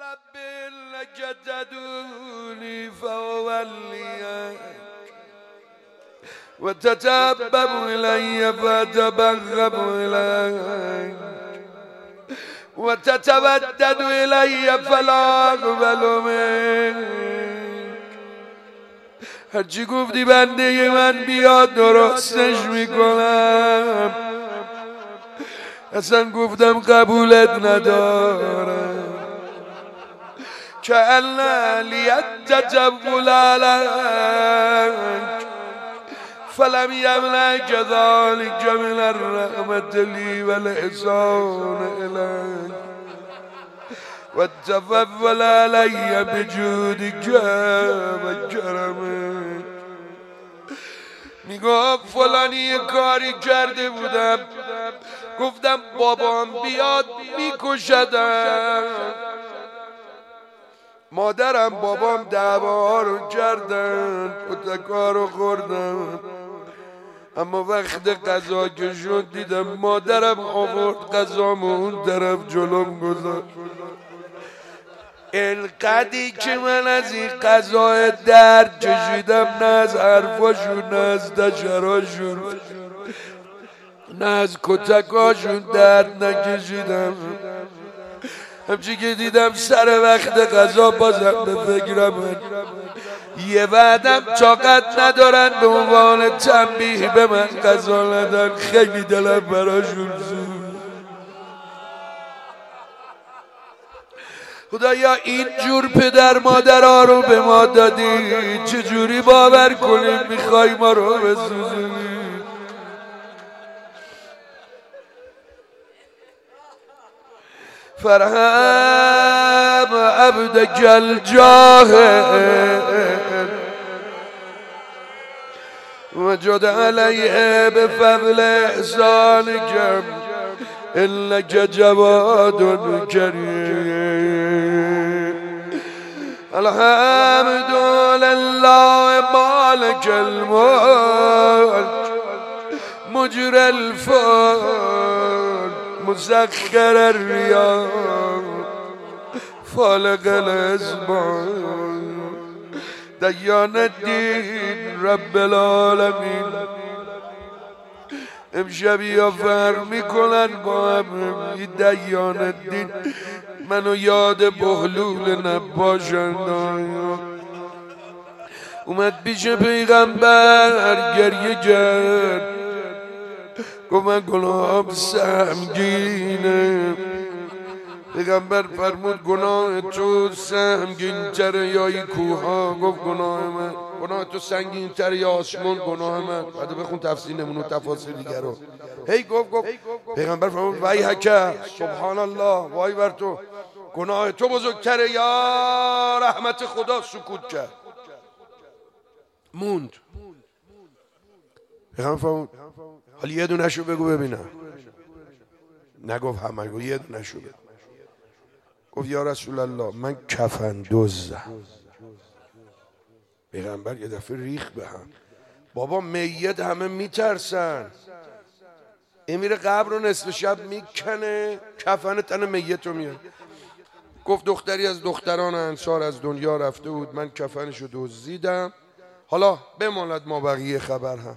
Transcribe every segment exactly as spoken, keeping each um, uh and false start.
رب لك تدوني فأوليك وتتبب إلي فأتبغب إليك وتتودد إلي فلا أقبل منك. هرچی گفتی بنده من بیاد درستش میکنم. اصلا گفتم قبولت ندارم. که الله لیتجول علیک فلم یملک ذلک من الرحمت لی والإحسان الیک والتفضل علی بجودک و کرمک. میگفت فلانی یه کاری کرده بودم، گفتم بابام بیاد میکشدم. مادرم بابام دعوا رو کردن، کتکا رو خوردن، اما وقت قضا که شد دیدم مادرم آورد قضامو اون طرف جلوم گذاشت. القدی که من از این قضا درد کشیدم، نه از حرفاشون، نه از دشراشون، نه از کتکاشون درد نکشیدم. همچی که دیدم سر وقت قضا بازم به فکرم یه بعدم طاقت ندارن به عنوان تنبیه به من قضا ندن. خیلی دلم براشون سوخت. خدایا این جور پدر مادرها رو به ما دادی، چجوری باور کنیم میخوای ما رو بسوزونی؟ فرحم عبدك الجاهل وجد عليه بفضل إحسانك إنك جواد كريم. الحمد لله مالك الملك مجرى الفلك مسخر الرياح فالق الأزمان ديان الدين رب العالمين. امشب یا فرق میکنن با هم دیان الدین منو یاد بهلول نباشند. اومد پیش پیغمبر گریه کرد، گفت من گناهم سهمگینه. پیغمبر فرمود گناه تو سهمگین تره یا این کوه ها؟ گفت گناه من. گناه تو سنگین تره یا آسمان؟ گناه من. بعد بخون تفسیر نمونه تفاسیر دیگر رو. هی گفت گفت پیغمبر فرمود وای حکه سبحان الله، وای بر تو، گناه تو بزرگتره یا رحمت خدا؟ سکوت کرد، موند. پیغمبر فرمود حالا یه دونه شو بگو ببینم. نگفت همه، گفت یه دونه شو بگو. گفت یا رسول الله من کفن دزدم. پیغمبر یه دفعه ریخ به هم. بابا میت همه میترسن، این میره قبر رو نصف شب میکنه، کفن تن میت رو میاد. گفت دختری از دختران انصار از دنیا رفته بود، من کفنشو دزدیدم، حالا بماند ما بقیه خبر هم.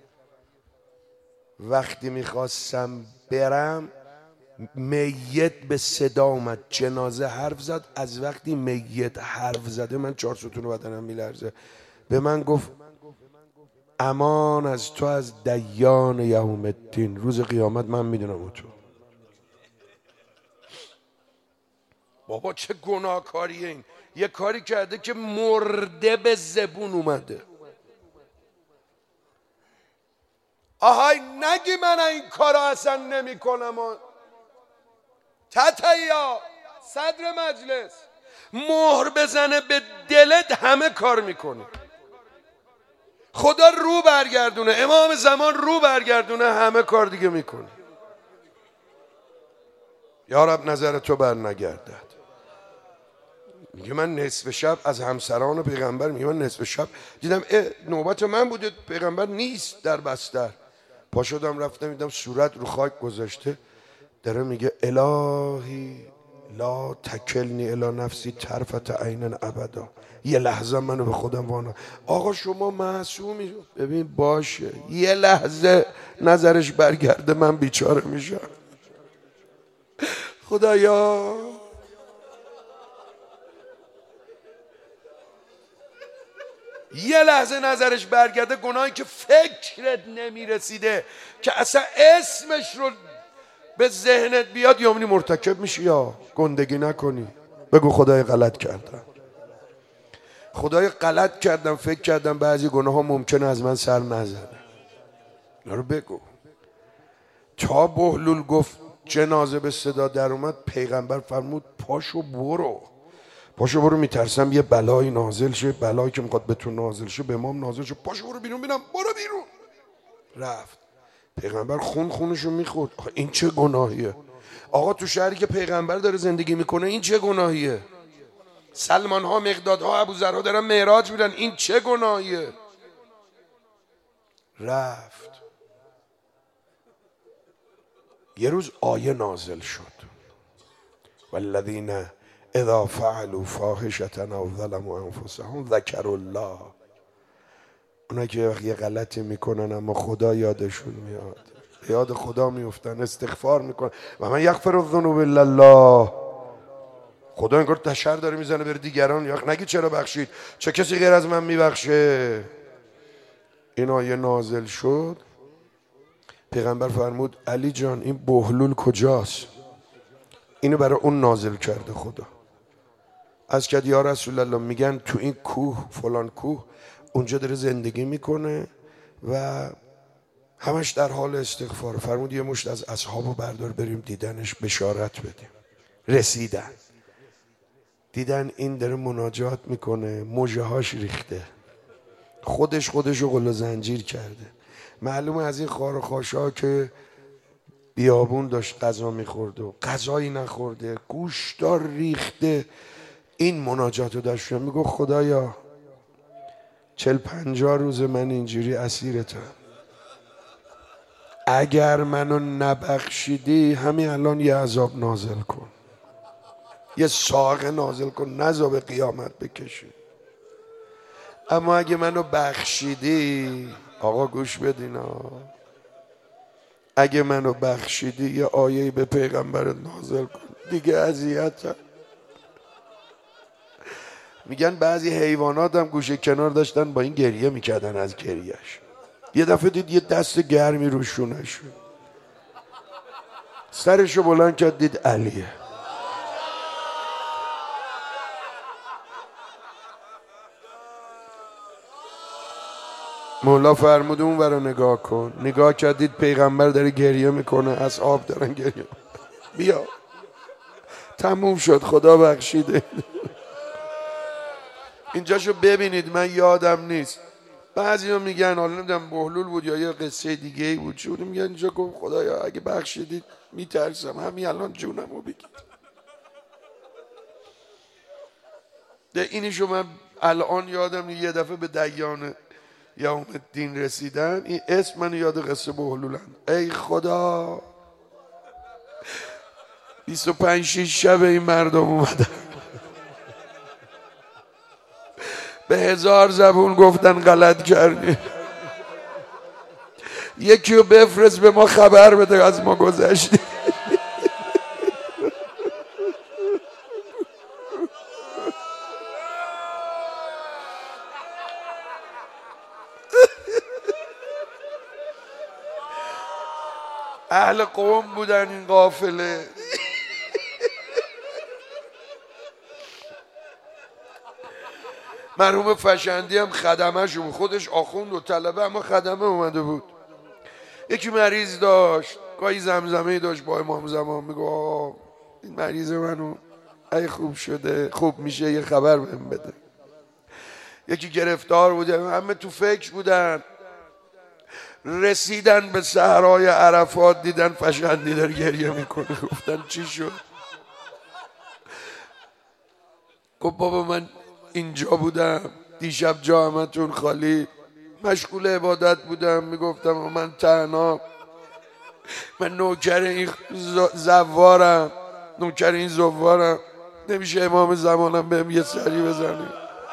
وقتی میخواستم برم میت به صدا اومد، جنازه حرف زد. از وقتی میت حرف زده من چهار ستون بدنم میلرزه. به من گفت امان از تو از دیان یوم الدین، روز قیامت من میدونم و تو. بابا چه گناهکاریه این؟ یه کاری کرده که مرده به زبون اومده. آهای نگی من این کارا اصلا نمی کنم. تتیا صدر مجلس مهر بزنه به دلت همه کار میکنی. خدا رو برگردونه، امام زمان رو برگردونه، همه کار دیگه میکنی. یا رب نظر تو بر نگردد. میگه من نصف شب از همسران پیغمبر، میگه من نصف شب دیدم نوبت من بوده، پیغمبر نیست در بستر. پا شدم رفتم دیدم صورت رو خاک گذاشته، داره میگه الهی لا تکلنی الی نفسی طرفت عین ابدا، یه لحظه منو به خودم وانا. آقا شما معصومی، ببین باشه یه لحظه نظرش برگرده من بیچاره میشم. خدایا یه لحظه نظرش برگرده، گناهی که فکرت نمیرسیده که اصلا اسمش رو به ذهنت بیاد یومینی مرتکب میشی. یا گندگی نکنی، بگو خدای غلط کردم، خدای غلط کردم، فکر کردم بعضی گناه ها ممکنه از من سر نزنه. اینا رو بگو. تا بهلول گفت جنازه به صدا در اومد، پیغمبر فرمود پاشو برو، پاشو برو، میترسم یه بلایی نازل شه، بلایی که میخواد به تو نازل شه به ما نازل شه، پاشو برو بیرون بینم، برو بیرون. رفت. پیغمبر خون خونشو میخورد. این چه گناهیه؟ آقا تو شهری که پیغمبر داره زندگی میکنه این چه گناهیه؟ سلمان ها، مقداد ها، ابوذرها دارن معراج میرن، این چه گناهیه؟ رفت. یه روز آیه نازل شد، والذین اذا فعلوا فاحشة او ظلموا انفسهم ذکروا الله. اونا که یه غلطی میکنن اما خدا یادشون میاد، یاد خدا میفتن، استغفار میکنن. و من یغفر الذنوب الا الله. خدا انگار تشر داره میزنه بر دیگران، یا نگی چرا بخشید، چه کسی غیر از من میبخشه. این آیه نازل شد، پیغمبر فرمود علی جان این بهلول کجاست؟ اینو برای اون نازل کرده خدا. از کد یا رسول الله، میگن تو این کوه، فلان کوه، اونجا داره زندگی میکنه و همش در حال استغفار. فرمود یه مشت از اصحابو بردار بریم دیدنش، بشارت بدیم. رسیدن دیدن این داره مناجات میکنه، موجه هاش ریخته، خودش خودشو قل و زنجیر کرده. معلومه از این خار و خاشا که بیابون داشت غذا میخورد و غذایی نخورده، گوشتار ریخته، این مناجاتو داشت میگو خدایا چل پنجاه روز من اینجوری اسیرتم، اگر منو نبخشیدی همین الان یه عذاب نازل کن، یه ساقه نازل کن، نذار به قیامت بکشی. اما اگه منو بخشیدی، آقا گوش بدین ها، اگه منو بخشیدی یه آیه‌ای به پیغمبرت نازل کن دیگه اذیتم. میگن بعضی حیوانات هم گوشه کنار داشتن با این گریه میکردن از گریهش. یه دفعه دید یه دست گرمی رو شونش شد، سرشو بلند کرد دید علیه. مولا فرمود اون ورا نگاه کن. نگاه کردید پیغمبر داره گریه میکنه، اصحاب دارن گریه. بیا تموم شد، خدا بخشیده. اینجاشو ببینید، من یادم نیست، بعضی ها میگن حالا نمیدونم بهلول بود یا یه قصه دیگه ای بود چی بود، میگن اینجا گفت خدایا اگه بخشیدید میترسم همین الان جونمو بگید. ده اینیشو من الان یادم یه دفعه به دیان یوم الدین رسیدم، این اسم من یاد قصه بهلولن. ای خدا بیست و پنج شیش شب این مردم اومدن به هزار زبون گفتن غلط کردی، یکی رو بفرست به ما خبر بده از ما گذشتی. اهل قوم بودن این قافله. مرحوم فشندی هم خدمه شو، خودش آخوند و طلبه اما خدمه اومده بود. یکی مریض داشت، گاهی زمزمه داشت با امام زمان، میگو این مریض منو ای خوب شده خوب میشه یه خبر بهم بده. یکی گرفتار بوده، همه تو فکر بودن. رسیدن به صحرای عرفات دیدن فشندی داره گریه میکنه. گفتن چی شد؟ گفت بابا من اینجا بودم دیشب جا همتون خالی، مشغول عبادت بودم، میگفتم من تنها، من نوکر این زوارم، نوکر این زوارم، نمیشه امام زمانم بهم یه سری بزنی؟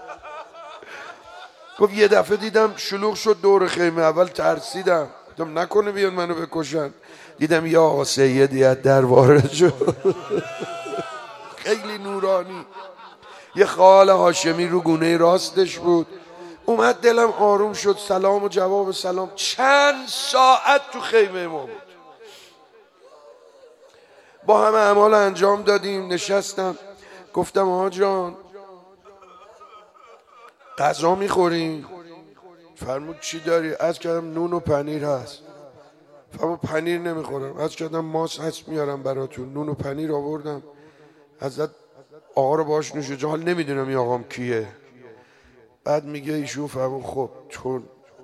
گفت یه دفعه دیدم شلوغ شد دور خیمه، اول ترسیدم، گفتم نکنه بیان منو بکشن، دیدم یا آقا سیدی از در وارد شد. خیلی نورانی، یه خال هاشمی رو گونه راستش بود. اومد دلم آروم شد، سلام و جواب سلام. چند ساعت تو خیمه ما بود، با همه اعمال انجام دادیم. نشستم گفتم آقا جان غذا میخوریم؟ فرمود چی داری؟ از کردم نون و پنیر هست. فرمود پنیر نمیخورم. از کردم ماست هست میارم براتون. نون و پنیر آوردم. حضرت آقا رو باش نوشه جان، حال نمیدونم این آقام کیه. بعد میگه ایشون فرمود خب چون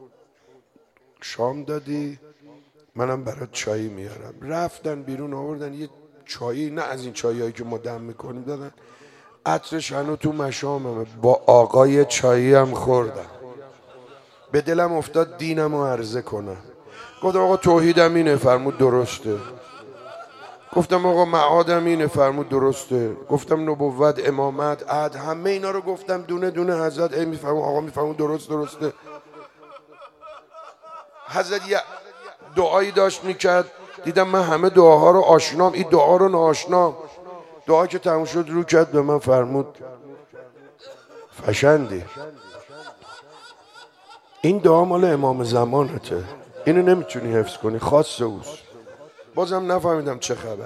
شام دادی منم برات چایی میارم. رفتن بیرون آوردن یه چایی، نه از این چایی هایی که ما دم میکنیم، دادن. عطرش هنو تو مشاممه. با آقای چایی هم خوردم. به دلم افتاد دینم رو عرضه کنم. گفتم آقا توحیدم اینه؟ فرمود درسته. گفتم آقا معادم اینه؟ فرمود درسته. گفتم نبوت، امامت، عهد، همه اینا رو گفتم دونه دونه. حضرت ای میفرمود آقا میفرمود درست درسته. حضرت یه دعایی داشت میکرد، دیدم من همه دعاها رو آشنام، این دعا رو ناآشنام. دعا که تموم شد رو کرد به من فرمود فشندی، این دعا مال امام زمانته، اینو نمیتونی حفظ کنی، خاص اوست. بازم نفهمیدم چه خبره.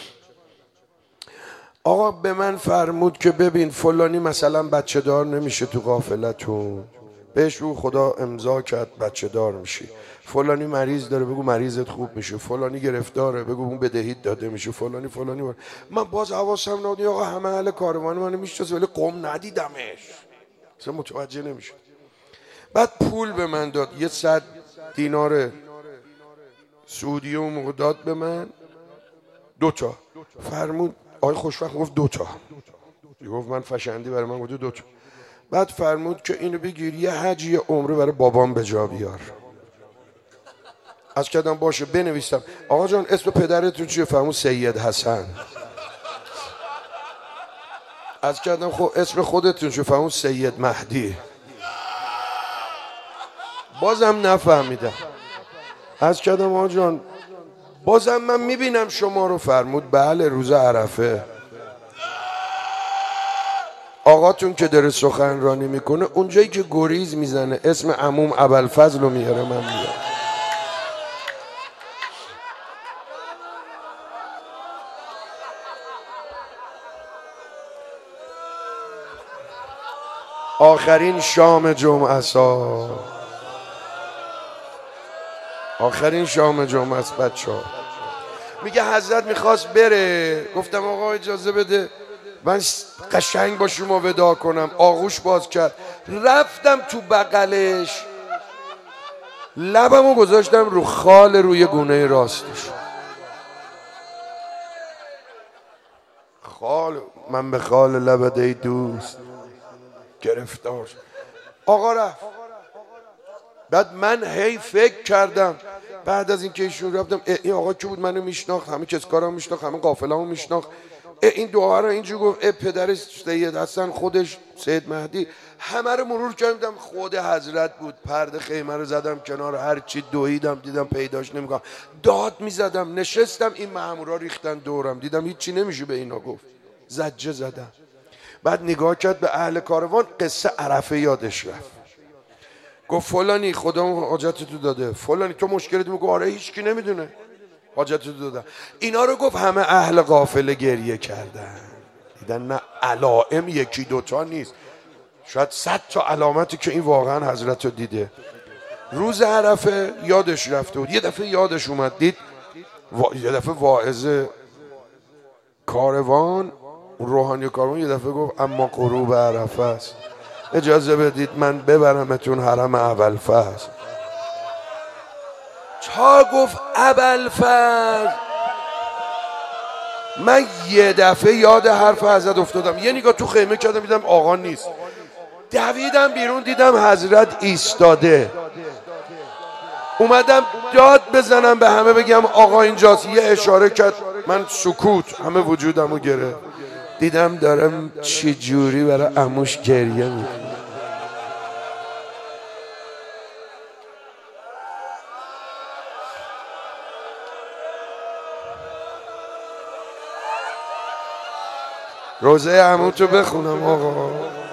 آقا به من فرمود که ببین فلانی مثلا بچه دار نمیشه تو قافلتون، بهش رو خدا امضا کرد بچه دار میشی. فلانی مریض داره بگو مریضت خوب میشه. فلانی گرفتاره بگو اون بدهیت داده میشه. فلانی فلانی بار. من باز حواسم نبود آقا همه اهل کاروان منو میشناسه ولی قم ندیدمش، اصلا متوجه نمیشه. بعد پول به من داد، یه صد دینار سعودی اون موقع داد به من، دوتا. فرمود آقای خوشبخت گفت دوتا، گفت من فشندی برای من، گفت دوتا. بعد فرمود که اینو بگیر یه حج یه عمره برای بابام به جا بیار. از کردم باشه بنویسم. آقا جان اسم پدرتون چیه؟ فرمود سید حسن. از کردم خب اسم خودتون چیه؟ فرمود سید مهدی. بازم نفهمیدم. از کردم آقا جان بازم من میبینم شما رو. فرمود بله روز عرفه آقاتون که داره سخنرانی میکنه اونجایی که گریز میزنه اسم عموم ابوالفضل رو میاره من میارم. آخرین شام جمعه سا آخرین شام جمعه است بچه ها. میگه حضرت میخواست بره، گفتم آقا اجازه بده من قشنگ با شما ودا کنم. آغوش باز کرد، رفتم تو بغلش، لبمو گذاشتم رو خال روی گونه راستش. خال من به خال لبت ای دوست گرفتار. آقا رفت. بعد من هی فکر کردم بعد از اینکه ایشون رفتم این آقا کی بود؟ منو میشناخت، همه کسکارم میشناخت، همه قافله‌مو میشناخت. این دعا رو اینجوری گفت ای پدرش سید حسن، خودش سید مهدی. همه رو مرور کردم، خود حضرت بود. پرده خیمه رو زدم کنار، هر چی دویدم دیدم پیداش نمیکنم، داد میزدم. نشستم این مامورا ریختن دورم، دیدم هیچی نمیشه به اینا گفت، زجه زدم. بعد نگاه کرد به اهل کاروان، قصه عرفه یادش رفت. گفت فلانی خدا حاجتتو داده، فلانی تو مشکلت میگه آره هیچکی نمیدونه حاجتتو داده. اینا رو گفت همه اهل قافله گریه کردن، دیدن نه علائم یکی دوتا نیست، شاید صد تا علامتی که این واقعا حضرت رو دیده. روز عرفه یادش رفته بود، یه دفعه یادش اومد، دید و... یه دفعه واعظ کاروان روحانی کاروان یه دفعه گفت اما غروب عرفه است، اجازه بدید من ببرمتون حرم ابوالفضل. تا گفت ابوالفضل من یه دفعه یاد حرف حضرت افتادم، یه نگاه تو خیمه کردم دیدم آقا نیست، دویدم بیرون دیدم حضرت ایستاده. اومدم داد بزنم به همه بگم آقا اینجاست، یه اشاره کرد من سکوت همه وجودمو گرفت. دیدم دارم چی جوری برای عموش گریه میکنم. روزه عموتو بخونم آقا.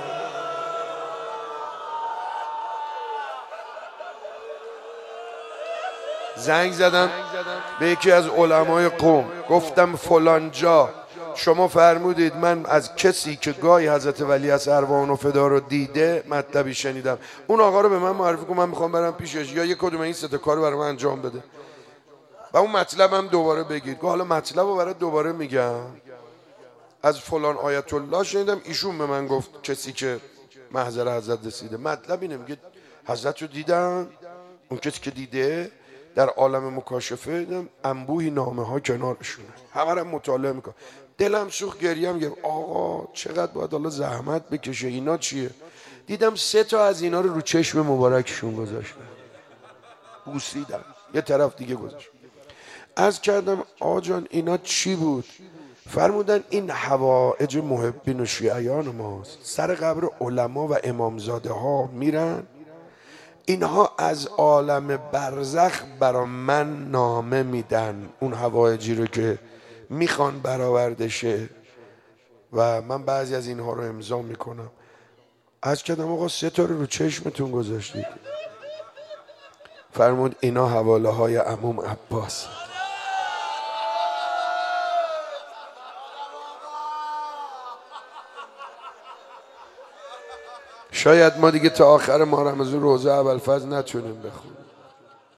زنگ زدم به یکی از علمای قوم، گفتم فلان جا شما فرمودید من از کسی که گاهی حضرت ولی از ارواحون و فدا رو دیده مطلبی شنیدم، اون آقا رو به من معرفی کن، من میخوام برم پیشش یا یک کدوم این سه تا کارو برای من انجام بده و اون مطلب هم دوباره بگید. گفت حالا مطلب رو برای دوباره میگم. از فلان آیت الله شنیدم، ایشون به من گفت کسی که محضر حضرت رسیده. مطلب اینه، میگه حضرت رو دیدن، اون کسی که دیده در عالم مکاشفه دیدم انبوهی نامه ها کنارشونه، همه رو مطالعه میکنم. دلم سوخت، گریم گرفت. آقا چقدر باید حالا زحمت بکشه، اینا چیه؟ دیدم سه تا از اینا رو رو چشم مبارکشون گذاشتن، بوسیدم، یه طرف دیگه گذاشت. عرض کردم آقا جان اینا چی بود؟ فرمودن این حوائج محبین و شیعیان ماست، سر قبر علما و امامزاده ها میرن، اینها از عالم برزخ برا من نامه میدن اون حوائجی رو که میخوان برآورده شه و من بعضی از اینها رو امضا میکنم. از کردم آقا سه تا رو رو چشمتون گذاشتید. فرمود اینا حواله های عموم عباس. شاید ما دیگه تا آخر ماه رمضان روزه ابوالفضل نتونیم بخونیم.